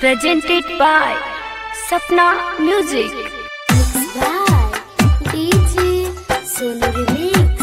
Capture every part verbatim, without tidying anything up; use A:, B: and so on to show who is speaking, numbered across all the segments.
A: presented by Sapna Music.
B: Mixed by D J Sonu Remix.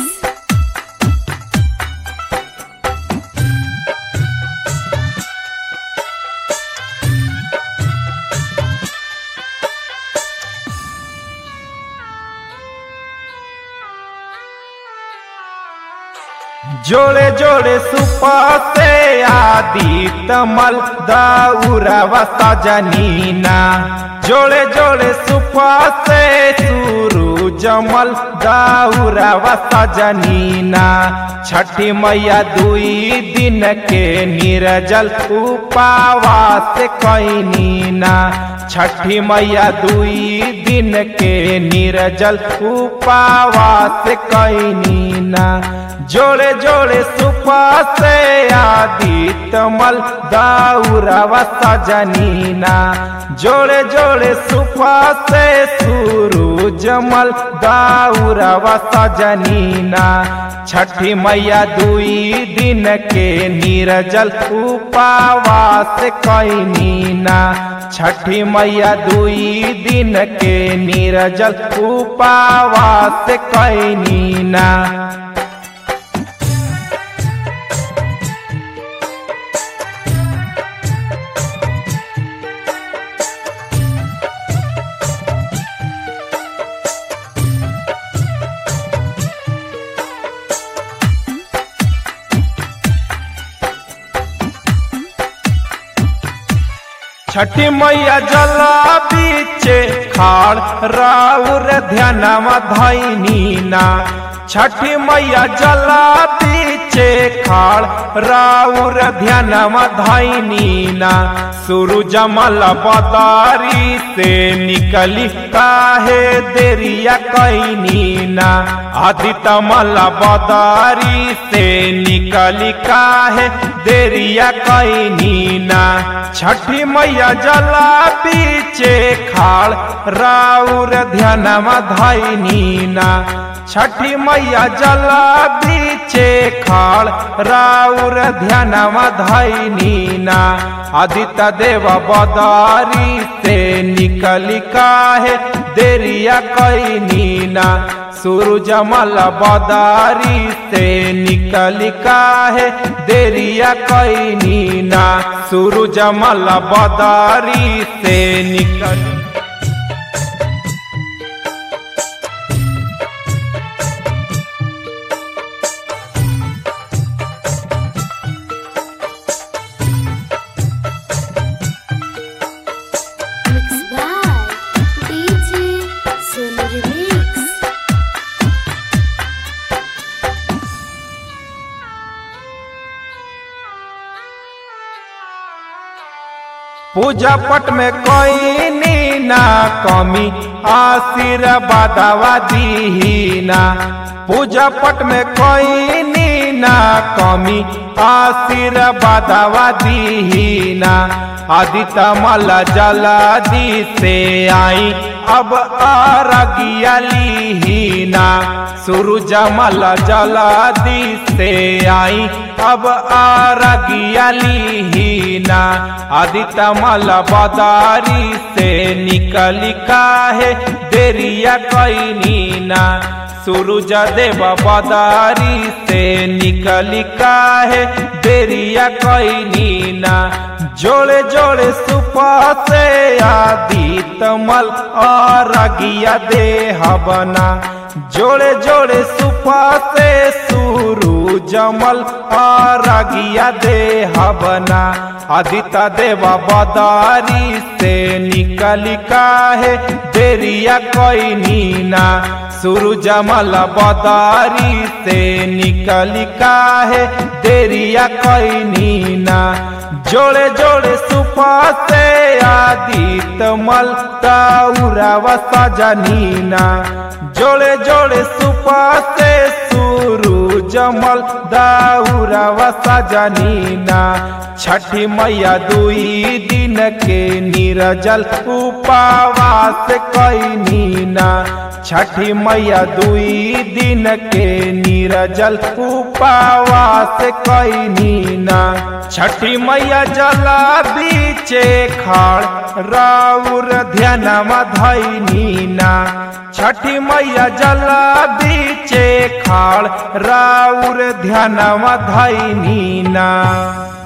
C: जोड़े जोड़े सुपा से आदि तमल दाऊरवा सजनीना जोड़े जोड़े सुपा से सुरु जमल दाऊरवा सजनीना छठी मैया दुई दिन के निर्जल उपवास कैनीना छठी मैया दुई दिन के निर्जल उपवास कैनीना जोड़े जोड़े सुपा से आदि तमल दाऊरवा सजनीना जोड़े जोड़े सुपा से सुरु जमल दाऊरवा सजनीना छठी मैया दुई दिन के निर्जल उपवास कैनीना छठी मैया दुई दिन के निर्जल उपवास कैनीना। छठी मैया जला बीचे खाड़ राउर ध्यानमा धैनीना छठी मैया जला बीचे खाड़ राउर ध्यानमा धैनीना सुरु जमल बदारी से निकली काहे देरिया कैनीना आदि तमल बदारी से निकली काहे देरिया कैनीना छठी मैया जला बीचे खाड़ राउर ध्यानमा धैनीना छठी मैया जला बीचे खाड़ राउर ध्यानमा धैनीना आदित्य देव बदारी से निकली काहे देरिया कैनीना सुरु जमल बदारी से निकली काहे देरिया कैनीना सुरु जमल बदारी से निकली।
B: Mixed by D J Sonu Remix.
C: पूजा पट में कोई नीना कमी आशीर्वादवा दीना पूजा पट में कोई नीना कमी आशीर्वादवा दीना आदि तमल जला दी से आई अब आरगिया लीना सुरु जमल जला दी से आई अब आरगिया लीना आदि तमल बदारी से निकली काहे देरिया कैनीना सुरुज देव बदारी से निकली काहे देरिया कैनीना जोड़े जोड़े सुपा से आदि तमल आरगिया देह बना जोड़े जोड़े सुपा से सुरु जमल आरगिया देह बना आदित्य देव बदारी से निकली काहे देरिया कैनीना सुरु जमल बदारी से निकली काहे देरिया कैनीना जोड़े जोड़े सुपा से आदि तमल दाऊरवा सजनीना जोड़े जोड़े सुपा से सुरु जमल दाऊरवा सजनीना छठी मैया दुई दिन के निर्जल उपवास कैनीना छठी मैया दुई दिन के निर्जल उपवास कैनी ना। छठी मैया जला बीचे खाड़ राउर ध्यानमा धैनी ना। छठी मैया जला बीचे खाड़ राउर ध्यानमा धैनी ना।